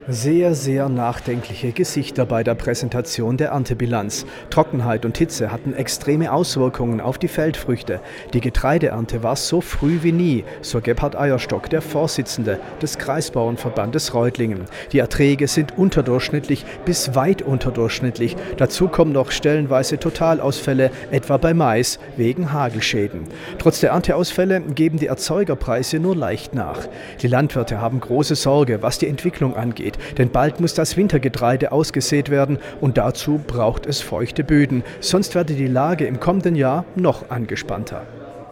Sehr, sehr nachdenkliche Gesichter bei der Präsentation der Erntebilanz. Trockenheit und Hitze hatten extreme Auswirkungen auf die Feldfrüchte. Die Getreideernte war so früh wie nie, so Gebhard Eierstock, der Vorsitzende des Kreisbauernverbandes Reutlingen. Die Erträge sind unterdurchschnittlich bis weit unterdurchschnittlich. Dazu kommen noch stellenweise Totalausfälle, etwa bei Mais, wegen Hagelschäden. Trotz der Ernteausfälle geben die Erzeugerpreise nur leicht nach. Die Landwirte haben große Sorge, was die Entwicklung angeht. Denn bald muss das Wintergetreide ausgesät werden und dazu braucht es feuchte Böden. Sonst werde die Lage im kommenden Jahr noch angespannter.